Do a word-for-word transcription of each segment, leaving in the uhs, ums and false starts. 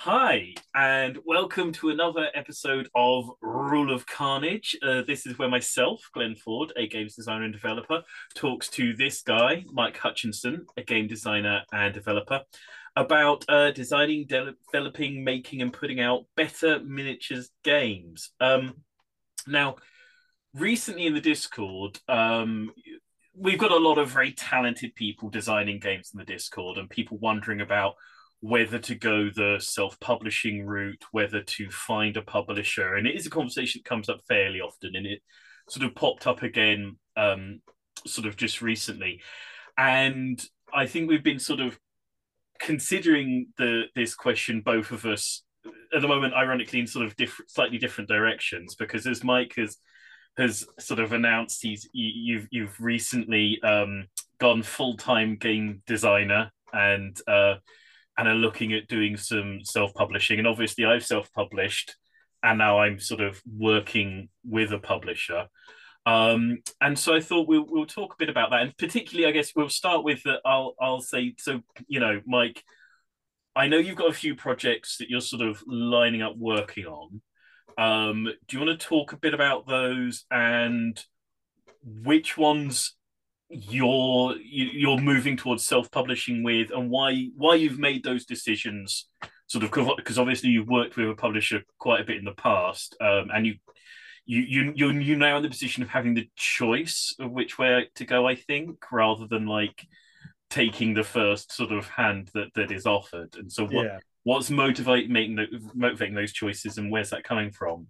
Hi, and welcome to another episode of Rule of Carnage. Uh, this is where myself, Glenn Ford, a games designer and developer, talks to this guy, Mike Hutchinson, a game designer and developer, about uh, designing, de- developing, making, and putting out better miniatures games. Um, now, recently in the Discord, um, we've got a lot of very talented people designing games in the Discord, and people wondering about whether to go the self-publishing route, whether to find a publisher. And it is a conversation that comes up fairly often, and it sort of popped up again um, sort of just recently. And I think we've been sort of considering the this question, both of us at the moment, ironically, in sort of different, slightly different directions, because as Mike has has sort of announced, he's you, have you've recently um, gone full time game designer and uh, and are looking at doing some self publishing. And obviously, I've self published, and now I'm sort of working with a publisher. Um, and so I thought we'll we'll talk a bit about that, and particularly, I guess we'll start with the. I'll I'll say so. You know, Mike, I know you've got a few projects that you're sort of lining up working on. Um, do you want to talk a bit about those and which ones you're you're moving towards self-publishing with, and why why you've made those decisions? Sort of because obviously you've worked with a publisher quite a bit in the past, um, and you you you you're, you're now in the position of having the choice of which way to go. I think rather than like taking the first sort of hand that that is offered. And so what Yeah. what's motivate making the, motivating those choices, and where's that coming from?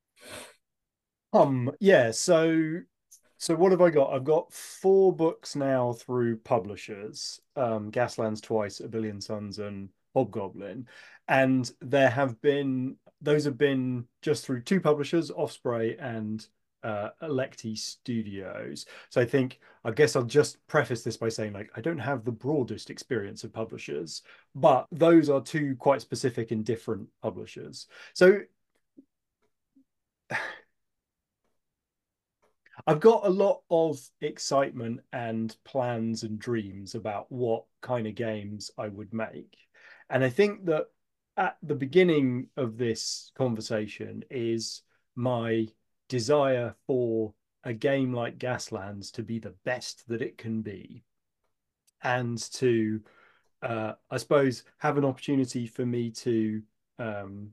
Um, yeah, so so what have I got? I've got four books now through publishers, um, Gaslands Twice, A Billion Suns, and Hobgoblin. And there have been those have been just through two publishers, Osprey and uh Electi Studios. So I think I guess I'll just preface this by saying like I don't have the broadest experience of publishers, but those are two quite specific and different publishers. So I've got a lot of excitement and plans and dreams about what kind of games I would make. And I think that at the beginning of this conversation is my desire for a game like Gaslands to be the best that it can be and to, uh, I suppose, have an opportunity for me to um,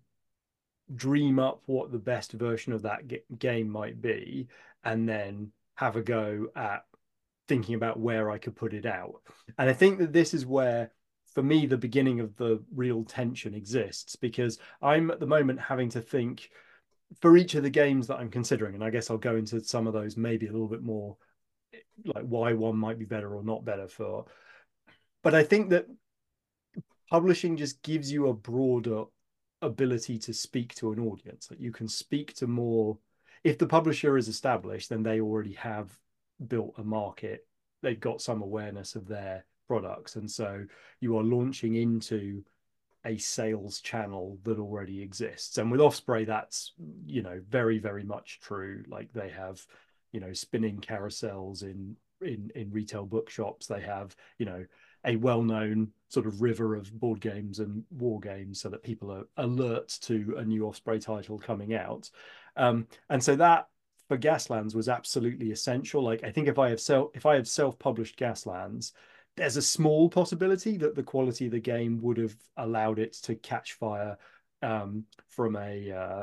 dream up what the best version of that game might be and then have a go at thinking about where I could put it out. And I think that this is where, for me, the beginning of the real tension exists because I'm at the moment having to think for each of the games that I'm considering. And I guess I'll go into some of those maybe a little bit more like why one might be better or not better for. But I think that publishing just gives you a broader ability to speak to an audience. That you can speak to more. If the publisher is established, then they already have built a market. They've got some awareness of their products, and so you are launching into a sales channel that already exists. And with Osprey, that's you know very very much true. Like they have you know spinning carousels in in in retail bookshops. They have you know a well-known sort of river of board games and war games so that people are alert to a new Osprey title coming out. Um, and so that for Gaslands was absolutely essential. Like I think if I have self if I have self-published Gaslands, there's a small possibility that the quality of the game would have allowed it to catch fire um, from a uh,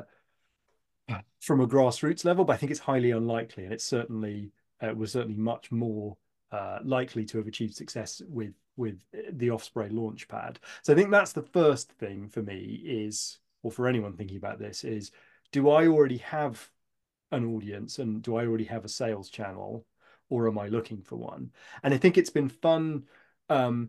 from a grassroots level, but I think it's highly unlikely, and it's certainly uh, was certainly much more uh, likely to have achieved success with with the Osprey launchpad. So I think that's the first thing for me is, or for anyone thinking about this, is do I already have an audience and do I already have a sales channel, or am I looking for one? And I think it's been fun um,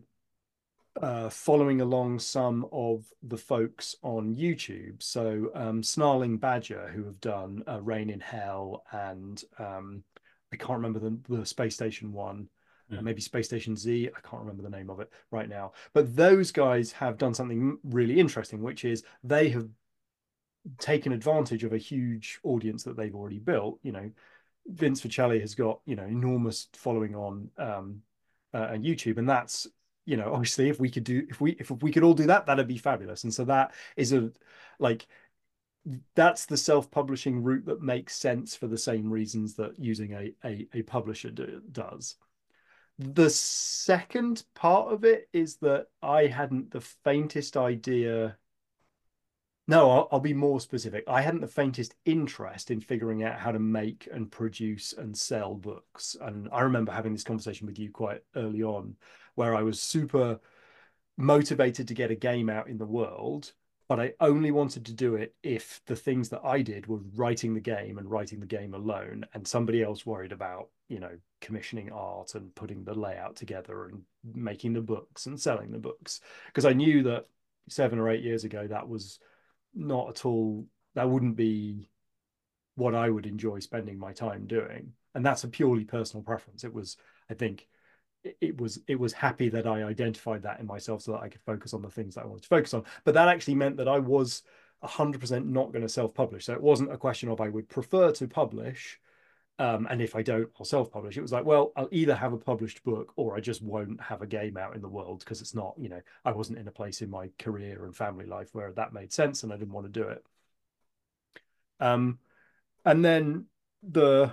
uh, following along some of the folks on YouTube. So um, Snarling Badger, who have done uh, Rain in Hell, and um, I can't remember the, the Space Station one, uh, Mm. maybe Space Station Z. I can't remember the name of it right now. But those guys have done something really interesting, which is they have taken advantage of a huge audience that they've already built. You know, Vince Vicelli has got you know enormous following on um, uh, YouTube, and that's you know, obviously, if we could do, if we, if we could all do that, that'd be fabulous. And so that is a, like, that's the self-publishing route that makes sense for the same reasons that using a a, a publisher do, does. The second part of it is that I hadn't the faintest idea. No, I'll, I'll be more specific. I hadn't the faintest interest in figuring out how to make and produce and sell books. And I remember having this conversation with you quite early on, where I was super motivated to get a game out in the world, but I only wanted to do it if the things that I did were writing the game and writing the game alone, and somebody else worried about, you know, commissioning art and putting the layout together and making the books and selling the books. Because I knew that seven or eight years ago, that was not at all, that wouldn't be what I would enjoy spending my time doing. And that's a purely personal preference. It was, I think, it was it was happy that I identified that in myself so that I could focus on the things that I wanted to focus on. But that actually meant that I was one hundred percent not going to self-publish. So it wasn't a question of I would prefer to publish, um, and if I don't, I'll self-publish. It was like, well, I'll either have a published book or I just won't have a game out in the world, because it's not, you know, I wasn't in a place in my career and family life where that made sense, and I didn't want to do it. Um, and then the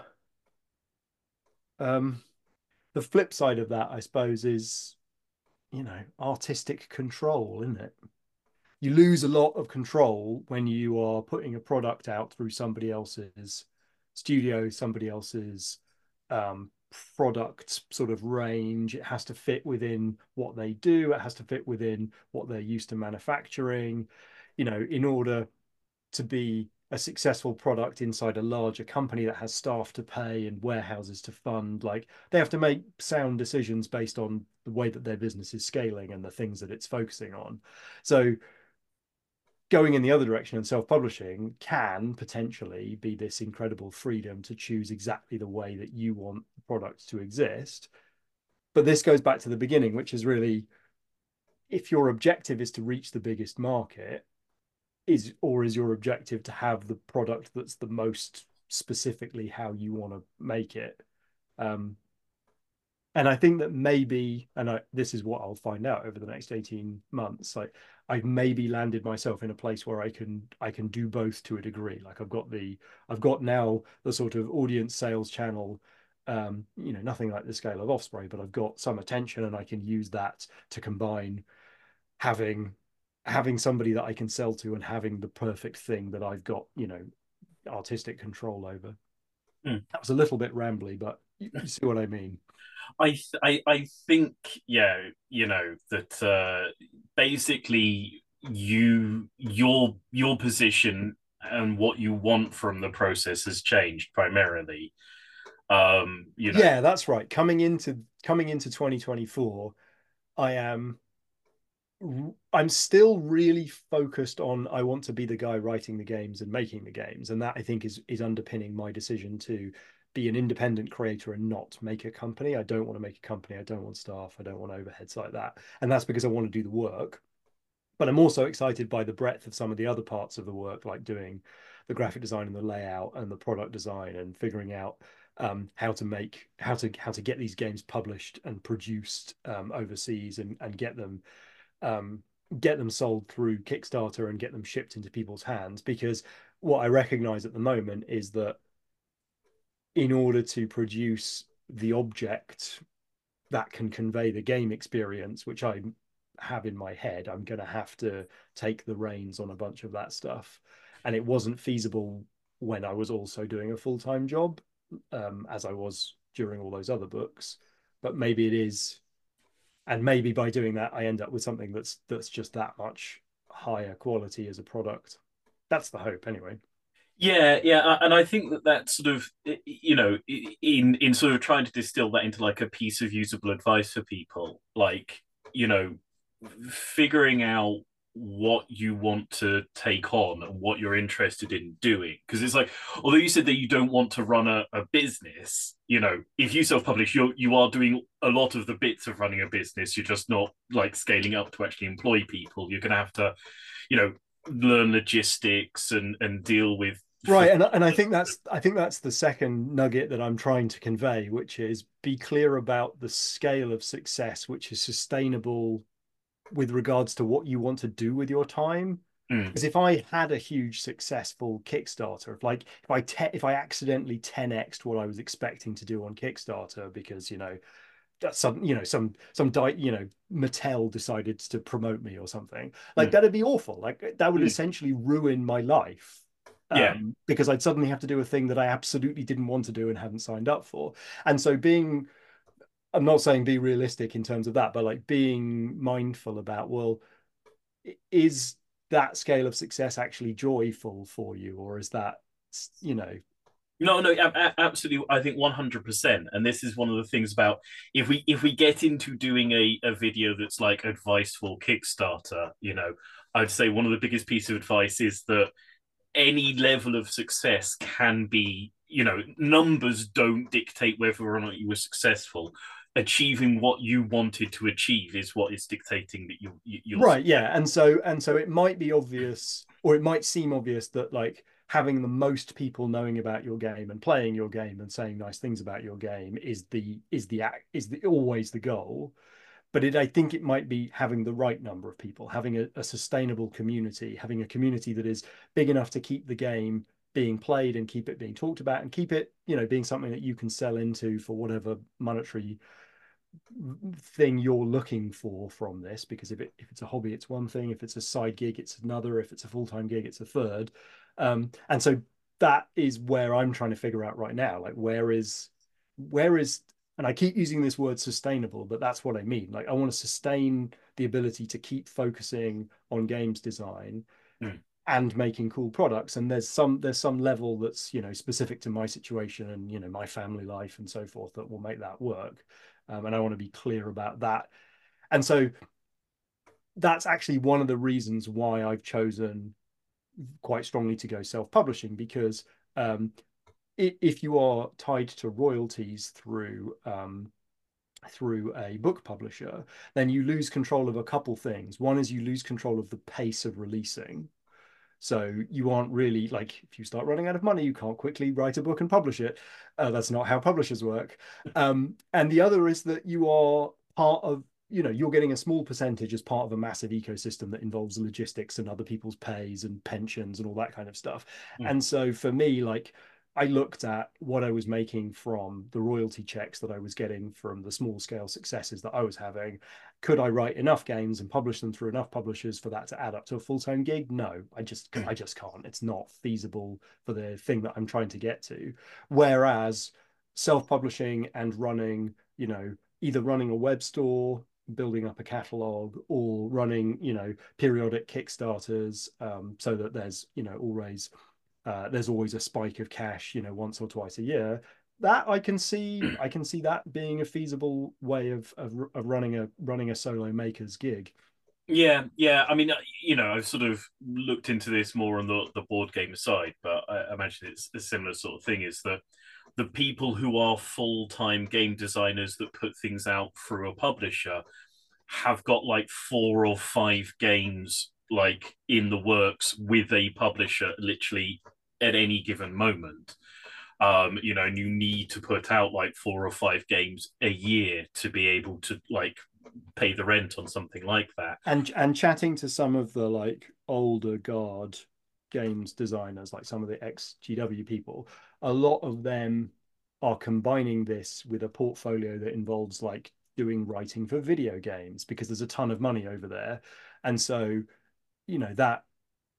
um, the flip side of that, I suppose, is, you know, artistic control, isn't it? You lose a lot of control when you are putting a product out through somebody else's studio, somebody else's um, product sort of range. It has to fit within what they do. It has to fit within what they're used to manufacturing, you know, in order to be a successful product inside a larger company that has staff to pay and warehouses to fund. Like, they have to make sound decisions based on the way that their business is scaling and the things that it's focusing on. So going in the other direction and self-publishing can potentially be this incredible freedom to choose exactly the way that you want the product to exist. But this goes back to the beginning, which is really, if your objective is to reach the biggest market, is or is your objective to have the product that's the most specifically how you want to make it? Um, and I think that maybe, and I, this is what I'll find out over the next eighteen months, like, I've maybe landed myself in a place where I can I can do both to a degree. Like, I've got the I've got now the sort of audience sales channel, um, you know, nothing like the scale of Osprey, but I've got some attention, and I can use that to combine having having somebody that I can sell to and having the perfect thing that I've got, you know, artistic control over. Mm. That was a little bit rambly, but you, you see what I mean. I, I I think, yeah, you know, that uh, basically you your your position and what you want from the process has changed primarily. Um, you know, Yeah, that's right. Coming into coming into twenty twenty-four, I am I'm still really focused on, I want to be the guy writing the games and making the games, and that, I think, is is underpinning my decision to be an independent creator and not make a company. I don't want to make a company. I don't want staff. I don't want overheads like that. And that's because I want to do the work. But I'm also excited by the breadth of some of the other parts of the work, like doing the graphic design and the layout and the product design, and figuring out um, how to make how to how to get these games published and produced um, overseas, and and get them um, get them sold through Kickstarter and get them shipped into people's hands. Because what I recognize at the moment is that in order to produce the object that can convey the game experience, which I have in my head, I'm going to have to take the reins on a bunch of that stuff. And it wasn't feasible when I was also doing a full-time job, um, as I was during all those other books. But maybe it is, and maybe by doing that, I end up with something that's that's just that much higher quality as a product. That's the hope, anyway. yeah, yeah, and I think that that sort of, you know, in in sort of trying to distill that into like a piece of usable advice for people, like, you know, figuring out what you want to take on and what you're interested in doing. Because it's like, although you said that you don't want to run a, a business, you know, if you self-publish, you you are doing a lot of the bits of running a business. You're just not like scaling up to actually employ people. You're going to have to, you know, learn logistics and and deal with Right, and and I think that's I think that's the second nugget that I'm trying to convey, which is be clear about the scale of success, which is sustainable with regards to what you want to do with your time. Mm, Because if I had a huge successful Kickstarter, if like if I te if I accidentally ten x'd what I was expecting to do on Kickstarter because you know that's some you know some some di you know Mattel decided to promote me or something, like mm, that'd be awful. Like that would mm. essentially ruin my life, Yeah. um, because I'd suddenly have to do a thing that I absolutely didn't want to do and hadn't signed up for. And so being I'm not saying be realistic in terms of that, but like being mindful about, well, is that scale of success actually joyful for you, or is that, you know, No, no, a- absolutely. I think one hundred percent. And this is one of the things about if we if we get into doing a, a video that's like advice for Kickstarter, you know, I'd say one of the biggest piece of advice is that any level of success can be, you know, numbers don't dictate whether or not you were successful. Achieving what you wanted to achieve is what is dictating that you, you you'll right, succeed. yeah. And so and so it might be obvious, or it might seem obvious that like having the most people knowing about your game and playing your game and saying nice things about your game is the is the act is the always the goal. But it, I think it might be having the right number of people, having a, a sustainable community, having a community that is big enough to keep the game being played and keep it being talked about and keep it, you know, being something that you can sell into for whatever monetary thing you're looking for from this. Because if it if it's a hobby, it's one thing. If it's a side gig, it's another. If it's a full-time gig, it's a third. Um, and so that is where I'm trying to figure out right now, like where is where is and I keep using this word sustainable, but that's what I mean. Like I want to sustain the ability to keep focusing on games design Mm. and making cool products. And there's some there's some level that's, you know, specific to my situation and, you know, my family life and so forth that will make that work. Um, and I want to be clear about that. And so that's actually one of the reasons why I've chosen quite strongly to go self-publishing, because um, if you are tied to royalties through um, through a book publisher, then you lose control of a couple things. One is you lose control of the pace of releasing. So you aren't really, like, if you start running out of money, you can't quickly write a book and publish it. Uh, that's not how publishers work. Um, and the other is that you are part of, you know, you're getting a small percentage as part of a massive ecosystem that involves logistics and other people's pays and pensions and all that kind of stuff. Mm. And so for me, like, I looked at what I was making from the royalty checks that I was getting from the small scale successes that I was having. Could I write enough games and publish them through enough publishers for that to add up to a full-time gig? No, I just I just can't. It's not feasible for the thing that I'm trying to get to. Whereas self-publishing and running, you know, either running a web store, building up a catalog, or running, you know, periodic Kickstarters, um, so that there's, you know, always uh, there's always a spike of cash, you know, once or twice a year. That I can see, I can see that being a feasible way of of, of running a running a solo maker's gig. Yeah, yeah. I mean, uh, you know, I've sort of looked into this more on the, the board game side, but I imagine it's a similar sort of thing. Is that the people who are full time game designers that put things out through a publisher have got like four or five games like in the works with a publisher literally at any given moment. Um, you know, and you need to put out like four or five games a year to be able to like pay the rent on something like that. And and chatting to some of the like older guard games designers, like some of the ex G W people, a lot of them are combining this with a portfolio that involves like doing writing for video games because there's a ton of money over there. And so, you know, that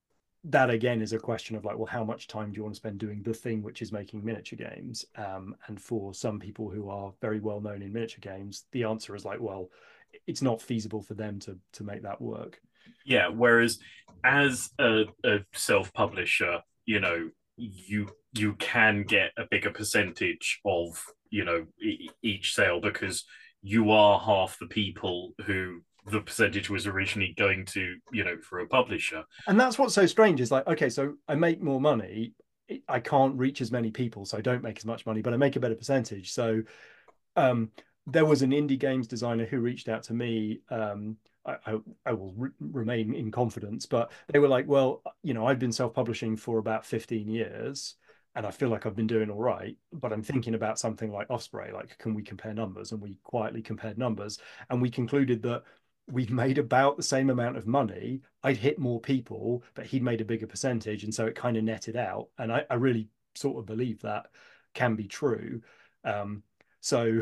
that again is a question of like, well, how much time do you want to spend doing the thing which is making miniature games? Um, and for some people who are very well known in miniature games, the answer is like, well, it's not feasible for them to to make that work. Yeah. Whereas as a, a self publisher, you know, you you can get a bigger percentage of, you know, e- each sale because you are half the people who the percentage was originally going to, you know, for a publisher. And that's what's so strange is like, okay, so I make more money, I can't reach as many people, so I don't make as much money, but I make a better percentage. So um there was an indie games designer who reached out to me. Um, I, I, I will re remain in confidence, but they were like, well, you know, I've been self-publishing for about fifteen years and I feel like I've been doing all right, but I'm thinking about something like Osprey, like, can we compare numbers? And we quietly compared numbers and we concluded that we've made about the same amount of money. I'd hit more people, but he'd made a bigger percentage. And so it kind of netted out. And I, I really sort of believe that can be true. Um, so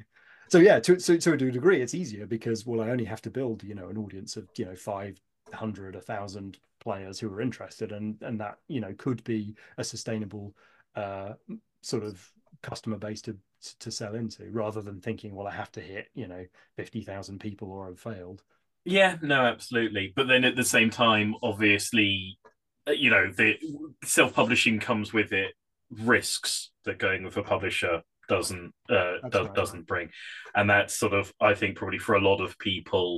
so yeah, to, to to a degree, it's easier because, well, I only have to build, you know, an audience of, you know, five hundred, a thousand players who are interested, and and that, you know, could be a sustainable uh, sort of customer base to to sell into, rather than thinking, well, I have to hit, you know, fifty thousand people or I've failed. Yeah, no, absolutely. But then at the same time, obviously, uh, you know, the self-publishing comes with it risks that going with a publisher doesn't uh, That's does, right. doesn't bring, and that's sort of, I think, probably for a lot of people,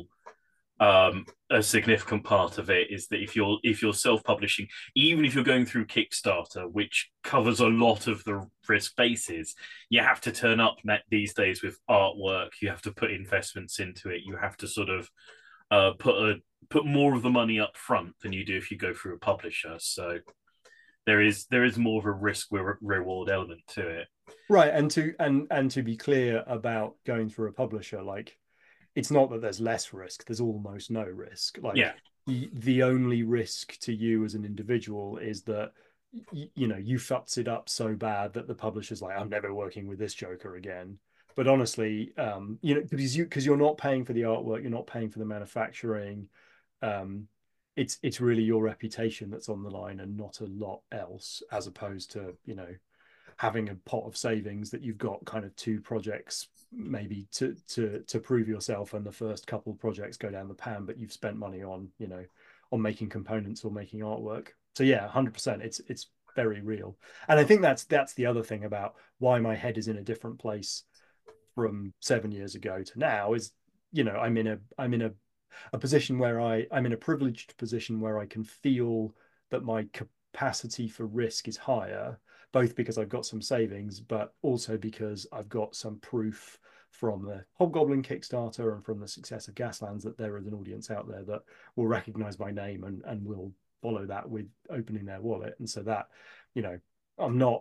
um, a significant part of it is that if you're if you're self-publishing, even if you're going through Kickstarter, which covers a lot of the risk bases, you have to turn up these days with artwork. You have to put investments into it. You have to sort of uh, put a put more of the money up front than you do if you go through a publisher. So there is there is more of a risk reward element to it. Right, and to and and to be clear about going through a publisher, like, it's not that there's less risk, there's almost no risk. Yeah. Like, the, the only risk to you as an individual is that y- you know, you fucked it up so bad that the publisher's like, I'm never working with this Joker again. But honestly, um, you know, because you because you're not paying for the artwork, you're not paying for the manufacturing. Um, it's it's really your reputation that's on the line and not a lot else, as opposed to, you know, having a pot of savings that you've got kind of two projects maybe to to to prove yourself, and the first couple of projects go down the pan, but you've spent money on, you know, on making components or making artwork. So yeah, one hundred percent, it's it's very real. And I think that's that's the other thing about why my head is in a different place from seven years ago to now is, you know, i'm in a i'm in a a position where I I'm in a privileged position where I can feel that my capacity for risk is higher, both because I've got some savings, but also because I've got some proof from the Hobgoblin Kickstarter and from the success of Gaslands that there is an audience out there that will recognize my name and and will follow that with opening their wallet. And so that, you know, I'm not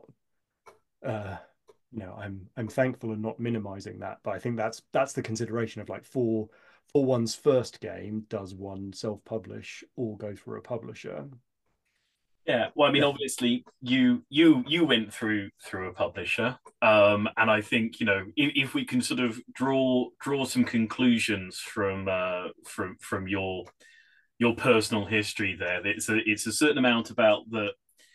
uh you know, I'm I'm thankful and not minimizing that, but I think that's that's the consideration of, like, for for one's first game, does one self-publish or go through a publisher? Yeah, well, I mean, Yeah. obviously, you you you went through through a publisher, um, and I think, you know, if, if we can sort of draw draw some conclusions from uh, from from your your personal history there, it's a it's a certain amount about the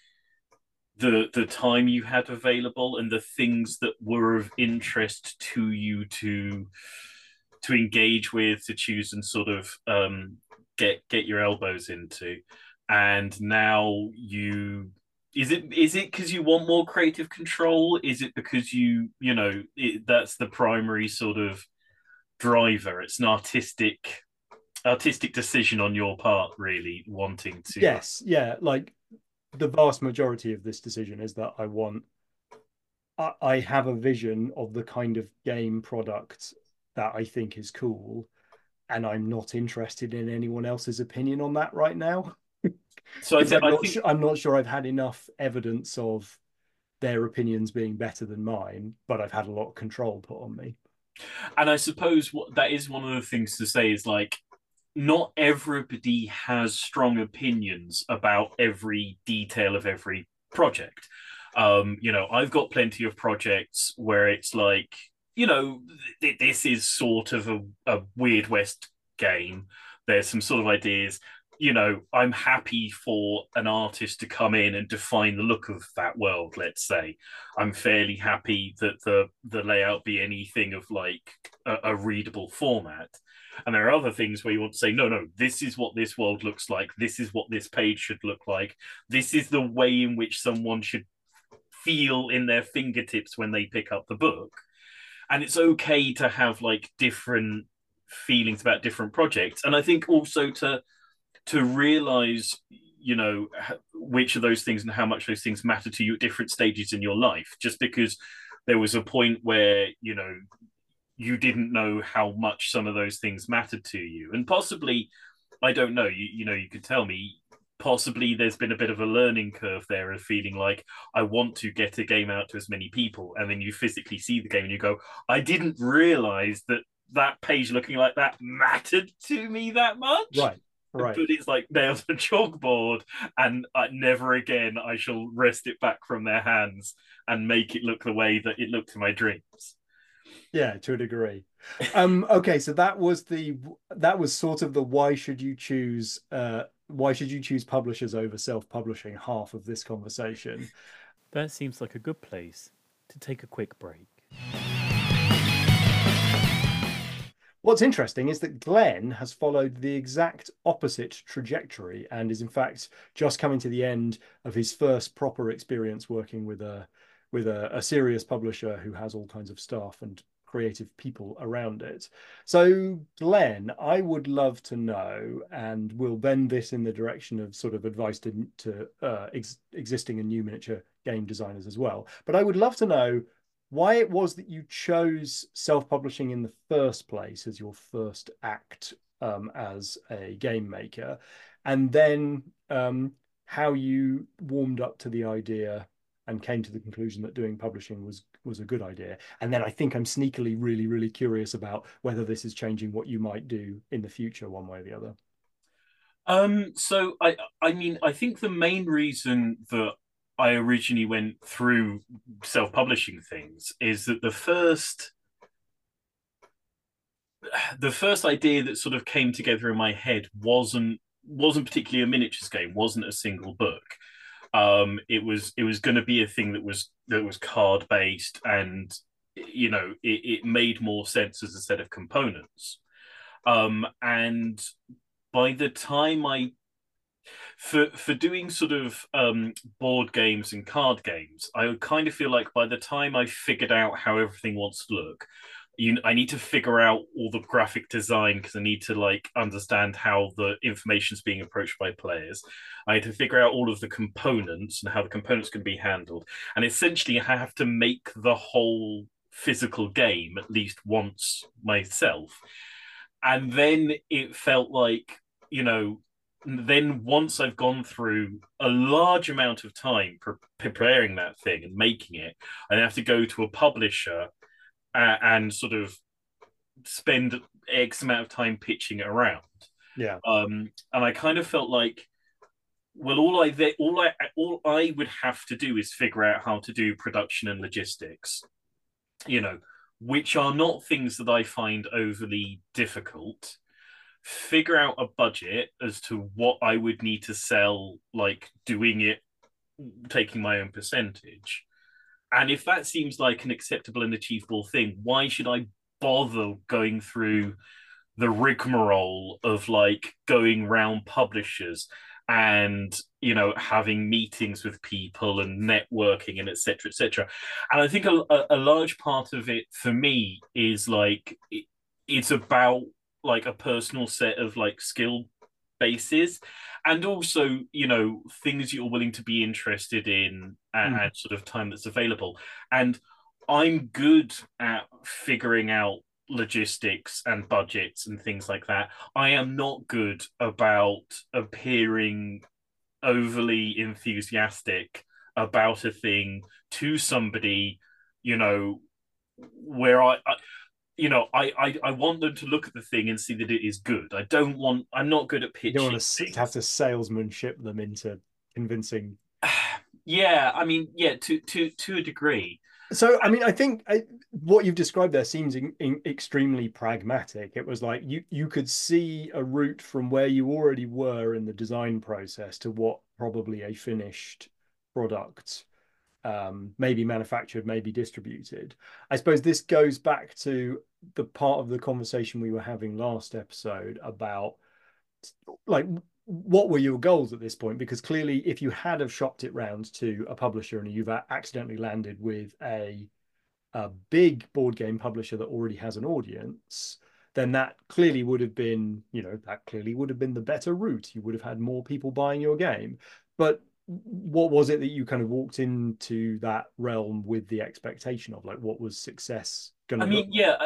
the the time you had available and the things that were of interest to you to to engage with, to choose and sort of um, get get your elbows into. And now you, is it is it because you want more creative control? Is it because you you know it, that's the primary sort of driver? It's an artistic artistic decision on your part, really wanting to. Yes, yeah, like, the vast majority of this decision is that I want I, I have a vision of the kind of game product that I think is cool, and I'm not interested in anyone else's opinion on that right now. So I, Because th- I'm I not think sure I'm not sure I've had enough evidence of their opinions being better than mine, but I've had a lot of control put on me. and I suppose what that is one of the things to say is, like, not everybody has strong opinions about every detail of every project. Um, you know, I've got plenty of projects where it's like, you know, th- this is sort of a, a Weird West game. There's some sort of ideas. You know, I'm happy for an artist to come in and define the look of that world, let's say. I'm fairly happy that the the layout be anything of like a, a readable format. And there are other things where you want to say, no, no, this is what this world looks like. This is what this page should look like. This is the way in which someone should feel in their fingertips when they pick up the book. And it's okay to have like different feelings about different projects. And I think also to to realize, you know, which of those things and how much those things matter to you at different stages in your life. Just because there was a point where, you know, you didn't know how much some of those things mattered to you. And possibly, I don't know, you, you know, you could tell me, possibly there's been a bit of a learning curve there of feeling like I want to get a game out to as many people. And then you physically see the game and you go, I didn't realize that that page looking like that mattered to me that much. Right. Right. But it's like there's a chalkboard, and uh, never again I shall wrest it back from their hands and make it look the way that it looked in my dreams. Yeah, to a degree. Um, okay, so that was the that was sort of the why should you choose uh why should you choose publishers over self-publishing half of this conversation. That seems like a good place to take a quick break. What's interesting is that Glenn has followed the exact opposite trajectory and is in fact just coming to the end of his first proper experience working with a with a, a serious publisher who has all kinds of staff and creative people around it. So Glenn, I would love to know, and we'll bend this in the direction of sort of advice to, to uh, ex existing and new miniature game designers as well, but I would love to know why it was that you chose self-publishing in the first place as your first act um, as a game maker, and then um, how you warmed up to the idea and came to the conclusion that doing publishing was was a good idea. And then I think I'm sneakily really, really curious about whether this is changing what you might do in the future one way or the other. Um, so I I mean, I think the main reason that I originally went through self-publishing things is that the first the first idea that sort of came together in my head wasn't wasn't particularly a miniatures game, wasn't a single book. Um, it was it was going to be a thing that was that was card based, and you know it, it made more sense as a set of components. Um, and by the time I for for doing sort of um, board games and card games, I kind of feel like by the time I figured out how everything wants to look, you I need to figure out all the graphic design because I need to like understand how the information is being approached by players. I need to figure out all of the components and how the components can be handled. And essentially, I have to make the whole physical game at least once myself. And then it felt like, you know, then once I've gone through a large amount of time pre preparing that thing and making it, I have to go to a publisher uh, and sort of spend X amount of time pitching it around. Yeah. Um, and I kind of felt like, well, all I all I all I would have to do is figure out how to do production and logistics, you know, which are not things that I find overly difficult. Figure out a budget as to what I would need to sell, like doing it, taking my own percentage. And if that seems like an acceptable and achievable thing, why should I bother going through the rigmarole of like going round publishers and, you know, having meetings with people and networking and et cetera, et cetera. And I think a, a large part of it for me is like, it, it's about like a personal set of like skill bases, and also, you know, things you're willing to be interested in and, mm. and sort of time that's available. And I'm good at figuring out logistics and budgets and things like that. I am not good about appearing overly enthusiastic about a thing to somebody, you know, where I, I you know, I, I I want them to look at the thing and see that it is good. I don't want. I'm not good at pitching. You don't want to things. have to salesmanship them into convincing. Yeah, I mean, yeah, to to to a degree. So, I mean, I think I, what you've described there seems in, in extremely pragmatic. It was like you you could see a route from where you already were in the design process to what probably a finished product, um, maybe manufactured, maybe distributed. I suppose this goes back to the part of the conversation we were having last episode about like what were your goals at this point? Because clearly, if you had have shopped it round to a publisher and you've accidentally landed with a a big board game publisher that already has an audience, then that clearly would have been, you know, that clearly would have been the better route. You would have had more people buying your game. But what was it that you kind of walked into that realm with the expectation of? Like, what was success going to I mean, look yeah, I,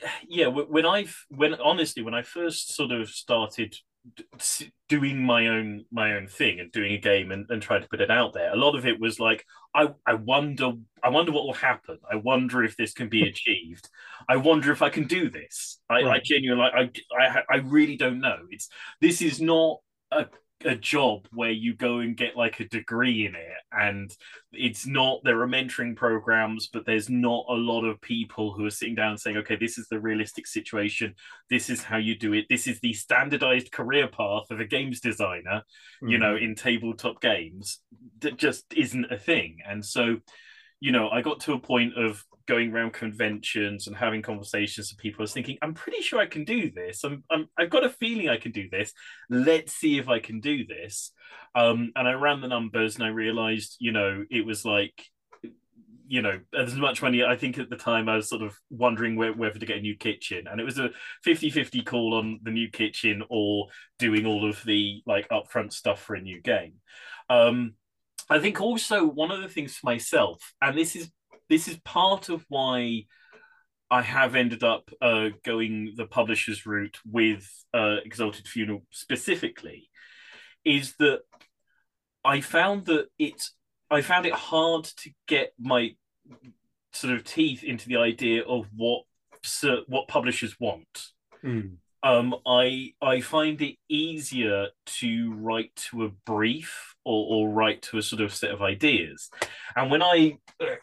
yeah, when I've when honestly when I first sort of started doing my own my own thing and doing a game and, and trying to put it out there, a lot of it was like I I wonder I wonder what will happen. I wonder if this can be achieved. I wonder if I can do this. I, right. I genuinely like I, I I really don't know. It's this is not a a job where you go and get like a degree in it, and it's not, there are mentoring programs, but there's not a lot of people who are sitting down and saying, okay, this is the realistic situation, this is how you do it, this is the standardized career path of a games designer, mm-hmm. you know, in tabletop games. That just isn't a thing. And so, you know, I got to a point of going around conventions and having conversations with people. I was thinking, I'm pretty sure I can do this. I'm, I'm I've got a feeling I can do this. Let's see if I can do this. Um, and I ran the numbers and I realized, you know, it was like, you know, as much money. I think at the time I was sort of wondering where, whether to get a new kitchen, and it was a fifty-fifty call on the new kitchen or doing all of the like upfront stuff for a new game. Um, I think also one of the things for myself, and this is This is part of why I have ended up uh, going the publisher's route with uh, Exalted Funeral specifically, is that I found that it, I found it hard to get my sort of teeth into the idea of what what publishers want. Mm. Um, I I find it easier to write to a brief or, or write to a sort of set of ideas, and when I. Uh,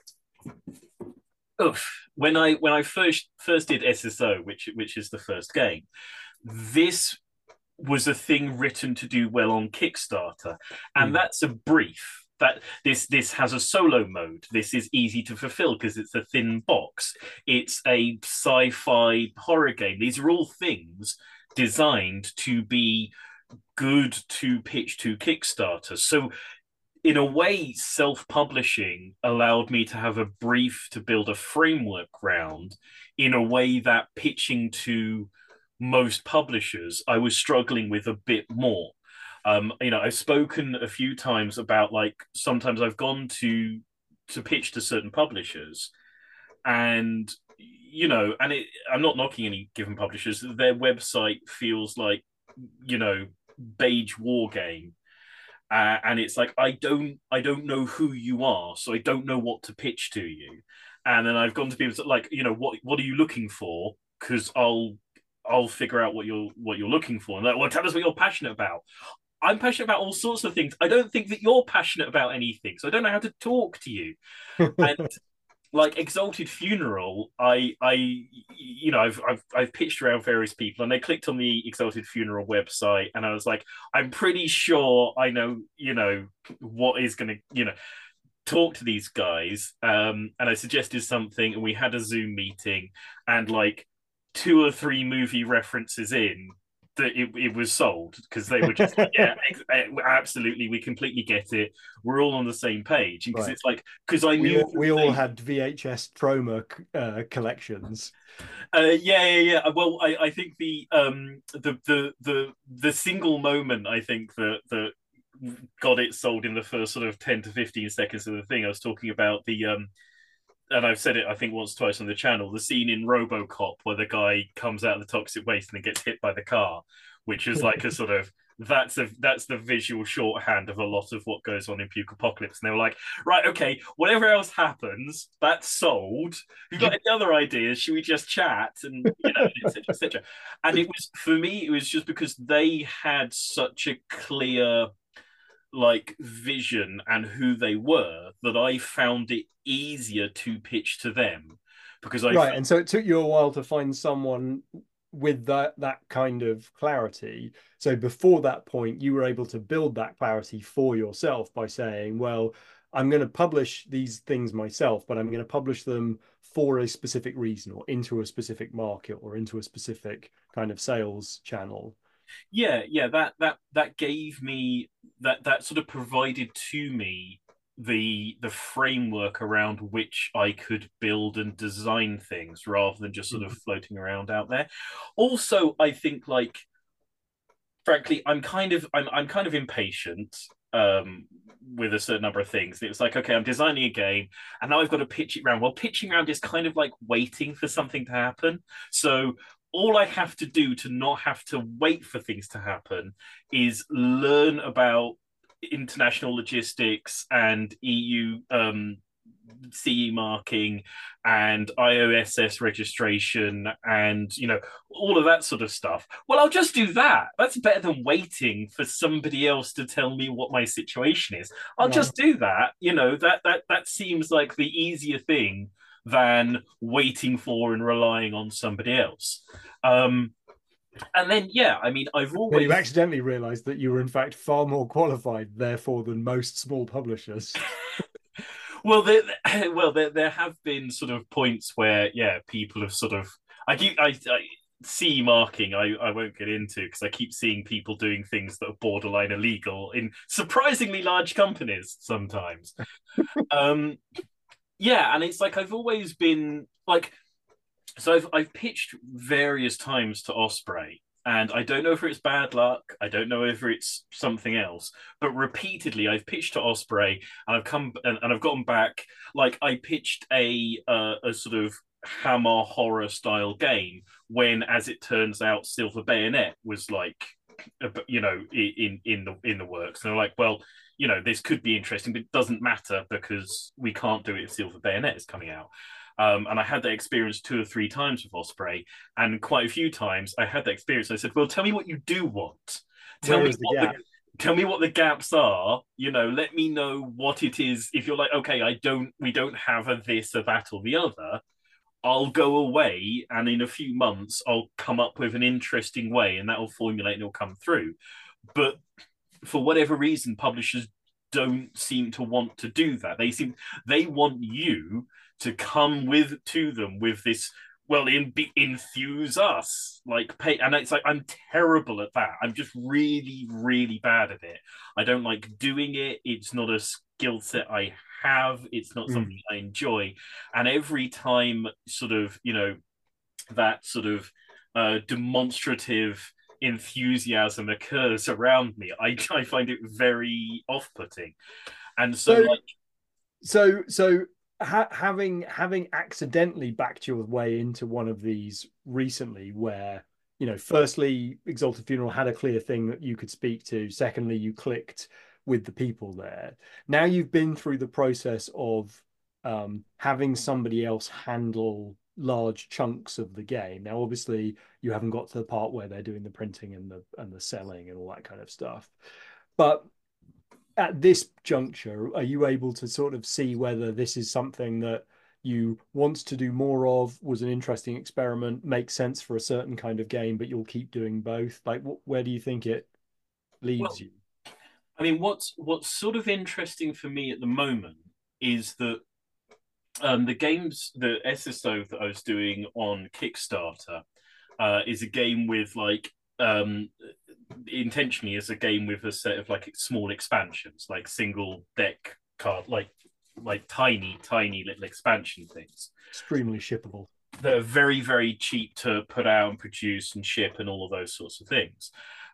Oof. When I when I first first did S S O, which which is the first game, this was a thing written to do well on Kickstarter, and mm. that's a brief. That this this has a solo mode. This is easy to fulfill because it's a thin box. It's a sci-fi horror game. These are all things designed to be good to pitch to Kickstarter. So, in a way, self-publishing allowed me to have a brief to build a framework round in a way that pitching to most publishers, I was struggling with a bit more. Um, you know, I've spoken a few times about like, sometimes I've gone to, to pitch to certain publishers and, you know, and it, I'm not knocking any given publishers, their website feels like, you know, beige war game. Uh, and it's like, I don't I don't know who you are, so I don't know what to pitch to you. And then I've gone to people like, you know, what what are you looking for? Because I'll I'll figure out what you're what you're looking for. And they're like, well, tell us what you're passionate about. I'm passionate about all sorts of things. I don't think that you're passionate about anything, so I don't know how to talk to you. And like Exalted Funeral, I, I, you know, I've, I've, I've pitched around various people, and they clicked on the Exalted Funeral website, and I was like, I'm pretty sure I know, you know, what is going to, you know, talk to these guys. Um, and I suggested something, and we had a Zoom meeting, and like two or three movie references in, that it, it was sold, because they were just like, yeah, absolutely, we completely get it, we're all on the same page. Because right. It's like, because I knew we all, we all had V H S Troma uh, collections. Uh, yeah, yeah, yeah. Well, I, I think the um the the the the single moment I think that that got it sold in the first sort of ten to fifteen seconds of the thing, I was talking about the um. And I've said it, I think, once, twice on the channel, the scene in RoboCop where the guy comes out of the toxic waste and then gets hit by the car, which is like a sort of, that's a that's the visual shorthand of a lot of what goes on in Puke Apocalypse. And they were like, right, okay, whatever else happens, that's sold. We've got any other ideas? Should we just chat? And, you know, et cetera, et cetera. And it was, for me, it was just because they had such a clear like vision and who they were that I found it easier to pitch to them, because I right felt... and so it took you a while to find someone with that that kind of clarity. So before that point, you were able to build that clarity for yourself by saying, well, I'm going to publish these things myself, but I'm going to publish them for a specific reason, or into a specific market, or into a specific kind of sales channel. Yeah, yeah, that that that gave me that that sort of provided to me the the framework around which I could build and design things, rather than just sort of floating around out there. Also, I think, like, frankly, I'm kind of I'm I'm kind of impatient, um, with a certain number of things. And it was like, okay, I'm designing a game, and now I've got to pitch it around. Well, pitching around is kind of like waiting for something to happen. So all I have to do to not have to wait for things to happen is learn about international logistics and E U um, C E marking and I O S S registration and, you know, all of that sort of stuff. Well, I'll just do that. That's better than waiting for somebody else to tell me what my situation is. I'll Right. just do that. You know, that that that seems like the easier thing than waiting for and relying on somebody else. Um, and then, yeah, I mean, I've Then always you accidentally realized that you were in fact far more qualified, therefore, than most small publishers. well, there, well, there, there have been sort of points where, yeah, people have sort of, I keep, I, I C E marking, I, I won't get into because I keep seeing people doing things that are borderline illegal in surprisingly large companies sometimes. um, yeah, and it's like I've always been like, so I've I've pitched various times to Osprey, and I don't know if it's bad luck, I don't know if it's something else, but repeatedly I've pitched to Osprey, and I've come and, and I've gotten back. Like I pitched a uh, a sort of Hammer horror style game when, as it turns out, Silver Bayonet was like, you know, in in the in the works. And they're like, well, you know, this could be interesting, but it doesn't matter because we can't do it if Silver Bayonet is coming out. Um, and I had that experience two or three times with Osprey, and quite a few times I had that experience. I said, "Well, tell me what you do want. Tell Where me is the what gap? the, tell me what the gaps are. You know, let me know what it is. If you're like, okay, I don't, we don't have a this, or that, or the other. I'll go away, and in a few months, I'll come up with an interesting way, and that will formulate and it'll come through. But for whatever reason, publishers don't seem to want to do that. They seem they want you to come with to them with this. Well, in, be, enthuse us, like pay, and it's like I'm terrible at that. I'm just really, really bad at it. I don't like doing it. It's not a skill set I have. It's not Mm. something I enjoy. And every time, sort of, you know, that sort of uh, demonstrative enthusiasm occurs around me, I, I find it very off-putting. And so, So, like, so, so ha- having having accidentally backed your way into one of these recently, where you know, firstly, Exalted Funeral had a clear thing that you could speak to. Secondly, you clicked with the people there. Now you've been through the process of um, having somebody else handle large chunks of the game. Now, obviously, you haven't got to the part where they're doing the printing and the and the selling and all that kind of stuff. But at this juncture, are you able to sort of see whether this is something that you want to do more of, was an interesting experiment, makes sense for a certain kind of game, but you'll keep doing both? Like, wh- where do you think it leads well, you? I mean, what's what's sort of interesting for me at the moment is that um, the games, the S S O that I was doing on Kickstarter, uh, is a game with like um, intentionally is a game with a set of like small expansions, like single deck card, like like tiny, tiny little expansion things. Extremely shippable. They're very, very cheap to put out and produce and ship and all of those sorts of things.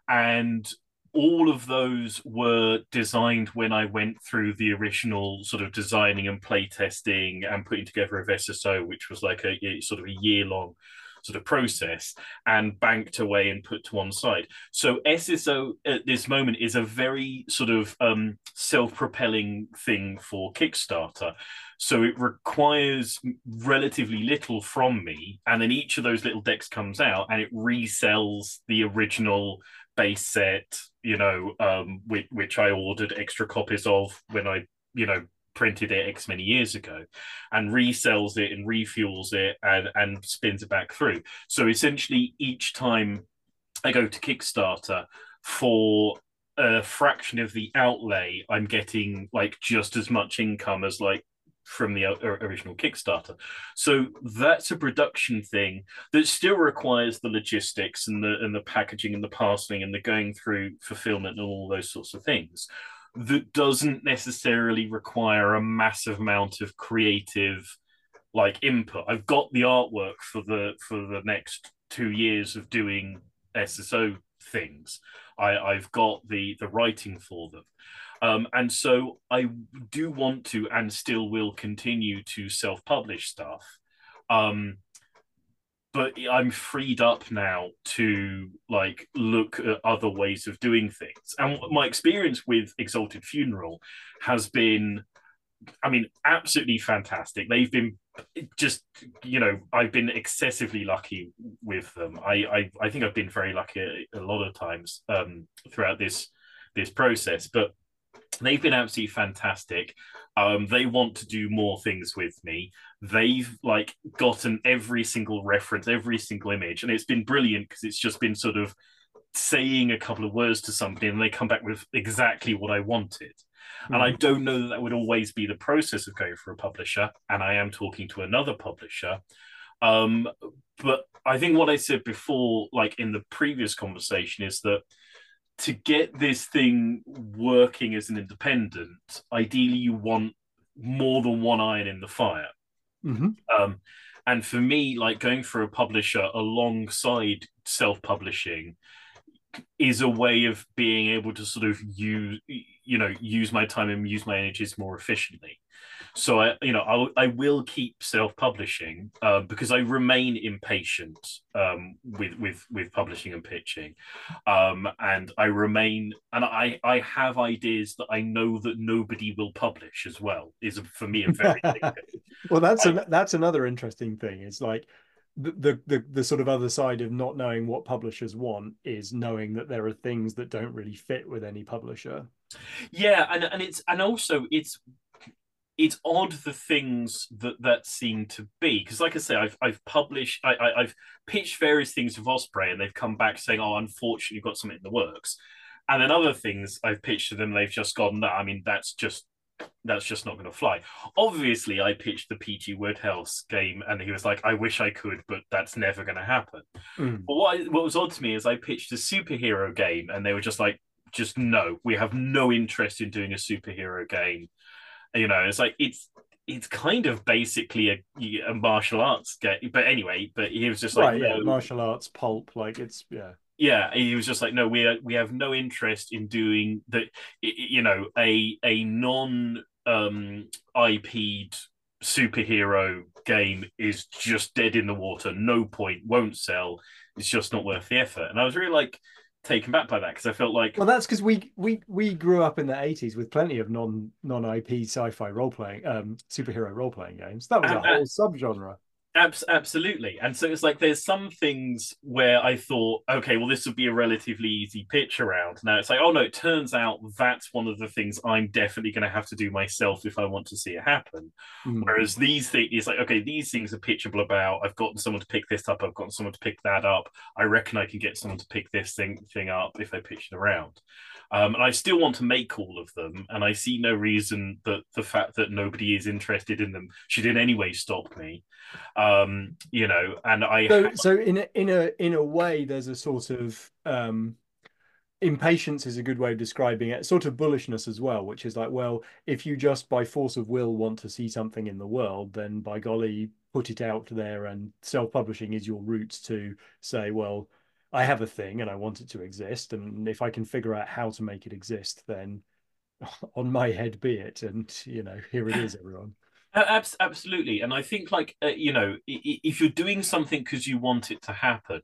And all of those were designed when I went through the original sort of designing and playtesting and putting together a V S S O, which was like a, a sort of a year long sort of process, and banked away and put to one side. So S S O at this moment is a very sort of um, self-propelling thing for Kickstarter. So it requires relatively little from me, and then each of those little decks comes out and it resells the original base set, you know, um, which, which I ordered extra copies of when I, you know, printed it X many years ago, and resells it and refuels it and, and spins it back through. So essentially, each time I go to Kickstarter, for a fraction of the outlay, I'm getting like just as much income as like from the original Kickstarter. So that's a production thing that still requires the logistics and the and the packaging and the parceling and the going through fulfillment and all those sorts of things, that doesn't necessarily require a massive amount of creative like input. I've got the artwork for the for the next two years of doing S S O things. I, I've got the the writing for them. Um, and so I do want to and still will continue to self-publish stuff. Um, but I'm freed up now to like look at other ways of doing things. And my experience with Exalted Funeral has been, I mean, absolutely fantastic. They've been just, you know, I've been excessively lucky with them. I I, I think I've been very lucky a, a lot of times um, throughout this this process, but they've been absolutely fantastic. Um, they want to do more things with me. They've like gotten every single reference, every single image, and it's been brilliant because it's just been sort of saying a couple of words to somebody and they come back with exactly what I wanted. And I don't know that that would always be the process of going for a publisher. And I am talking to another publisher. Um, but I think what I said before, like in the previous conversation, is that to get this thing working as an independent, ideally you want more than one iron in the fire. Mm-hmm. Um, and for me, like going for a publisher alongside self-publishing is a way of being able to sort of use, you know, use my time and use my energies more efficiently. So I, you know, I, I will keep self-publishing uh, because I remain impatient um, with with with publishing and pitching, um, and I remain, and I I have ideas that I know that nobody will publish as well. Is for me a very big thing. Well, that's an, that's another interesting thing. It's like the, the the the sort of other side of not knowing what publishers want is knowing that there are things that don't really fit with any publisher. Yeah, and and it's and also it's. It's odd the things that that seem to be, because like I say, I've I've published I, I I've pitched various things with Osprey and they've come back saying, oh, unfortunately you've got something in the works. And then other things I've pitched to them, they've just gone, no, I mean that's just that's just not going to fly. Obviously I pitched the P G Wodehouse game and he was like, I wish I could, but that's never going to happen. Mm. But what I, what was odd to me is I pitched a superhero game and they were just like, just no, we have no interest in doing a superhero game. You know, it's like it's it's kind of basically a, a martial arts game, but anyway, but he was just like, right, yeah, no. martial arts pulp, like it's yeah, yeah. He was just like, no, we are, we have no interest in doing the, you know, a a non um I P'd superhero game is just dead in the water, no point, won't sell. It's just not worth the effort. And I was really like taken back by that because I felt like, well, that's because we we we grew up in the eighties with plenty of non non I P sci-fi role playing um superhero role playing games. That was a uh, whole subgenre. Abs- absolutely. And so it's like there's some things where I thought, okay, well, this would be a relatively easy pitch around. Now it's like, oh no, it turns out that's one of the things I'm definitely going to have to do myself if I want to see it happen. Mm. Whereas these things, it's like, okay, these things are pitchable about, I've gotten someone to pick this up, I've gotten someone to pick that up. I reckon I can get someone to pick this thing, thing up if I pitch it around. Um, and I still want to make all of them, and I see no reason that the fact that nobody is interested in them should in any way stop me. Um, you know, and I so so in a, in a in a way, there's a sort of um, impatience is a good way of describing it. Sort of bullishness as well, which is like, well, if you just by force of will want to see something in the world, then by golly, put it out there. And self-publishing is your route to say, well, I have a thing and I want it to exist. And if I can figure out how to make it exist, then on my head be it. And, you know, here it is, everyone. Absolutely. And I think like, uh, you know, if you're doing something because you want it to happen,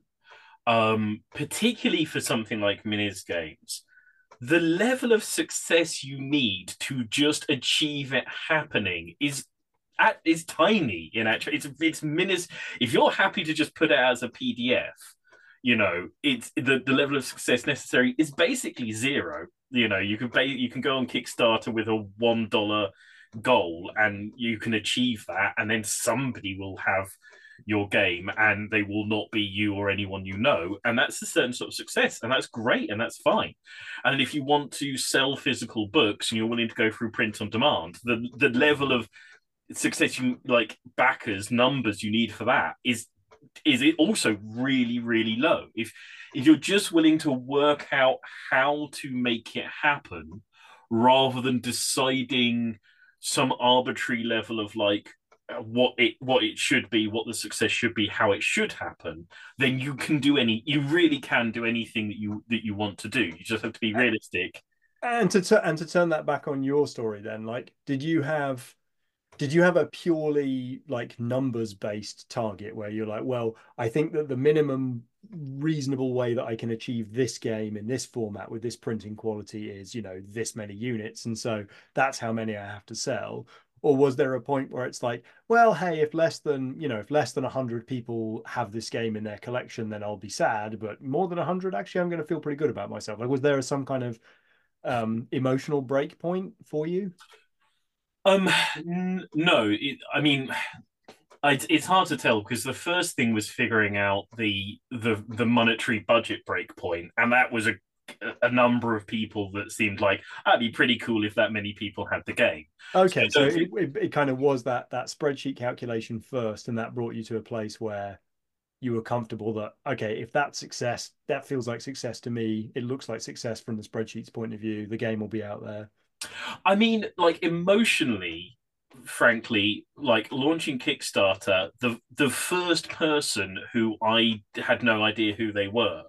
um, particularly for something like Minis Games, the level of success you need to just achieve it happening is at is tiny in actual it's it's Minis. If you're happy to just put it as a P D F, you know, it's the, the level of success necessary is basically zero. You know, you can pay, you can go on Kickstarter with a one dollar goal and you can achieve that, and then somebody will have your game and they will not be you or anyone you know, and that's a certain sort of success, and that's great and that's fine. And if you want to sell physical books and you're willing to go through print on demand, the the level of success you like backers numbers you need for that is is it also really really low. If if you're just willing to work out how to make it happen rather than deciding some arbitrary level of like what it what it should be, what the success should be, how it should happen, then you can do any you really can do anything that you that you want to do. You just have to be realistic And to t- and to turn that back on your story, then, like, did you have did you have a purely like numbers based target where you're like, well, I think that the minimum reasonable way that I can achieve this game in this format with this printing quality is, you know, this many units, and so that's how many I have to sell? Or was there a point where it's like, well, hey, if less than, you know, if less than one hundred people have this game in their collection, then I'll be sad, but more than one hundred, actually, I'm going to feel pretty good about myself. Like, was there some kind of um emotional break point for you? Um, n- no, it, I mean, I, it's hard to tell because the first thing was figuring out the the the monetary budget break point, and that was a a number of people that seemed like that'd be pretty cool if that many people had the game. So Okay, I so don't it, think, it, it kind of was that that spreadsheet calculation first, and that brought you to a place where you were comfortable that, okay, if that's success, that feels like success to me. It looks like success from the spreadsheet's point of view. The game will be out there. I mean, like emotionally, frankly, like launching Kickstarter, the the first person who I had no idea who they were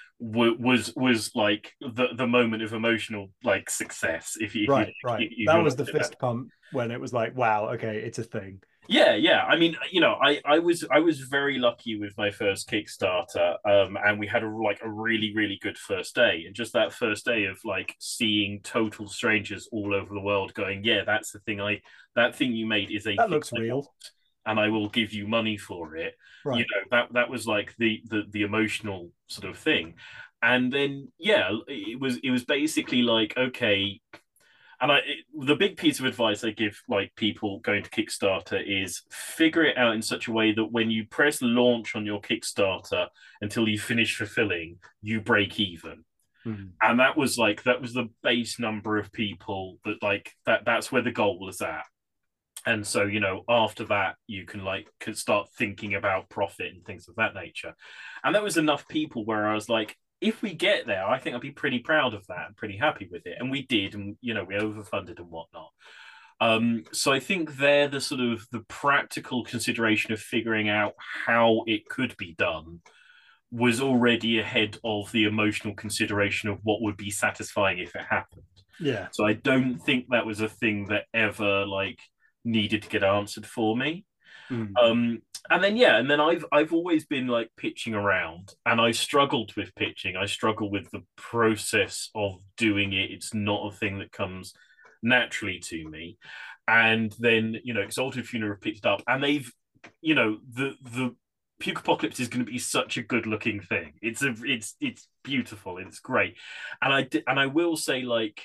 was was like the the moment of emotional like success. If you if you Right, right. if That you was the looked at that. fist pump when it was like, wow, okay, it's a thing. Yeah, yeah. I mean, you know, I I was I was very lucky with my first Kickstarter, um, and we had a like a really really good first day, and just that first day of like seeing total strangers all over the world going, yeah, that's the thing I that thing you made is a That thing looks I want, real. and I will give you money for it. You Right. know, that that was like the the the emotional sort of thing, and then yeah, it was it was basically like okay, and I it, the big piece of advice I give like people going to Kickstarter is figure it out in such a way that when you press launch on your Kickstarter until you finish fulfilling, you break even. Hmm. And that was like that was the base number of people that like that that's where the goal was at. And so, you know, after that, you can like could start thinking about profit and things of that nature. And there was enough people where I was like, if we get there, I think I'd be pretty proud of that and pretty happy with it. And we did, and you know, we overfunded and whatnot. Um, so I think they're the sort of the practical consideration of figuring out how it could be done was already ahead of the emotional consideration of what would be satisfying if it happened. Yeah. So I don't think that was a thing that ever like needed to get answered for me. Hmm. Um, and then yeah, and then I've I've always been like pitching around, and I struggled with pitching. I struggle with the process of doing it. It's not a thing that comes naturally to me. And then you know, Exalted Funeral have picked up, and they've you know the the Puke Apocalypse is going to be such a good looking thing. It's a it's it's beautiful. It's great, and I and I will say like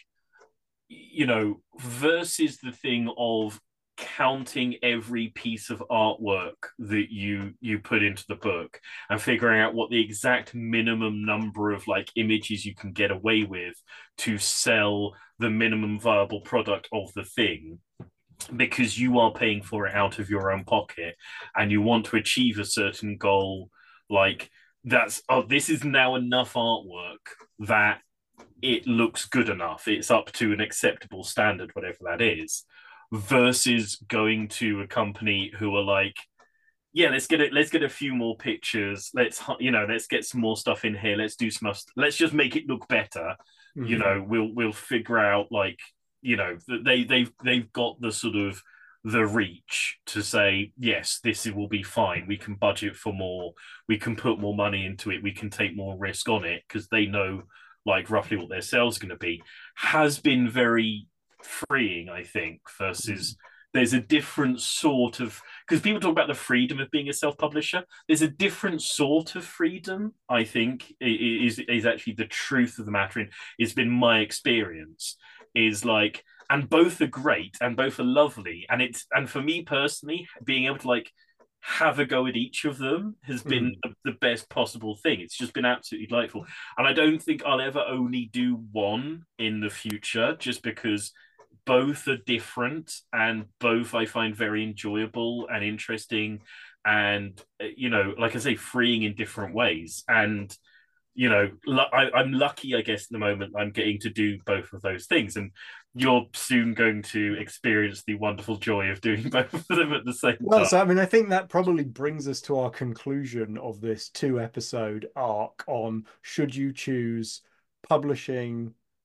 you know versus the thing of counting every piece of artwork that you you put into the book and figuring out what the exact minimum number of like images you can get away with to sell the minimum viable product of the thing because you are paying for it out of your own pocket and you want to achieve a certain goal like that's oh this is now enough artwork that it looks good enough it's up to an acceptable standard whatever that is versus going to a company who are like, yeah, let's get it. Let's get a few more pictures. Let's you know, let's get some more stuff in here. Let's do some. Let's just make it look better. Hmm. You know, we'll we'll figure out like you know they they've they've got the sort of the reach to say yes, this will be fine. We can budget for more. We can put more money into it. We can take more risk on it because they know like roughly what their sales are going to be. Has been very freeing, I think, versus there's a different sort of because people talk about the freedom of being a self-publisher. There's a different sort of freedom, I think, is is actually the truth of the matter. And it's been my experience is like, and both are great and both are lovely. And it's and for me personally, being able to like have a go at each of them has been Hmm. the, the best possible thing. It's just been absolutely delightful. And I don't think I'll ever only do one in the future just because both are different and both I find very enjoyable and interesting and you know like I say freeing in different ways and you know I, I'm lucky I guess at the moment I'm getting to do both of those things and you're soon going to experience the wonderful joy of doing both of them at the same Well, time. so I mean, I think that probably brings us to our conclusion of this two episode arc on should you choose publishing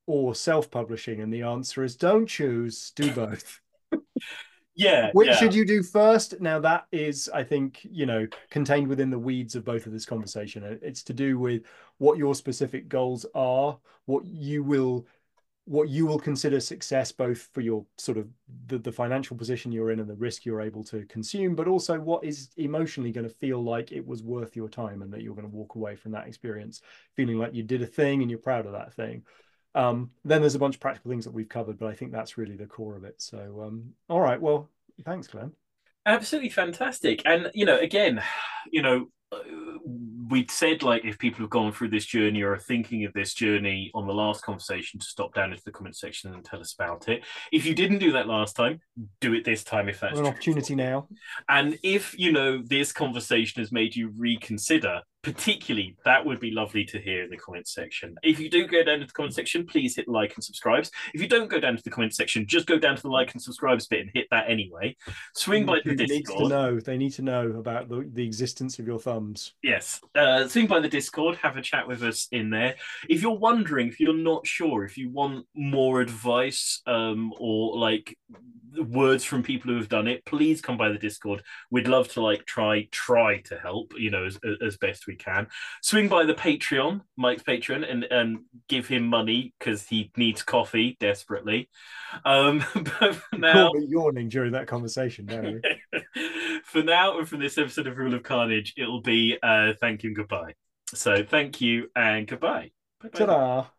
or self-publishing? And the answer is don't choose, do both. Yeah. Which yeah. should you do first? Now that is, I think, you know, contained within the weeds of both of this conversation. It's to do with what your specific goals are, what you will what you will consider success, both for your sort of the, the financial position you're in and the risk you're able to consume, but also what is emotionally going to feel like it was worth your time and that you're going to walk away from that experience feeling like you did a thing and you're proud of that thing. Um, then there's a bunch of practical things that we've covered, but I think that's really the core of it. So, um, all right, well, thanks, Glenn. Absolutely fantastic. And, you know, again, you know, we'd said, like, if people have gone through this journey or are thinking of this journey on the last conversation, to stop down into the comment section and tell us about it. If you didn't do that last time, do it this time if that's an opportunity now. And if, you know, this conversation has made you reconsider, particularly, that would be lovely to hear in the comment section. If you do go down to the comment section, please hit like and subscribes. If you don't go down to the comment section, just go down to the like and subscribes bit and hit that anyway. Swing by the Discord. Needs to know. They need to know about the, the existence of your thumbs. Yes. Uh, swing by the Discord, have a chat with us in there. If you're wondering, if you're not sure, if you want more advice um, or like words from people who have done it, please come by the Discord. We'd love to like try try to help, you know, as, as best we can. Swing by the Patreon, Mike's Patreon, and, and give him money because he needs coffee desperately. Um, but for now, caught me yawning during that conversation, don't you? For now, and from this episode of Rule of Carnage, it'll be uh, thank you and goodbye. So thank you and goodbye. Bye-bye. Ta-da!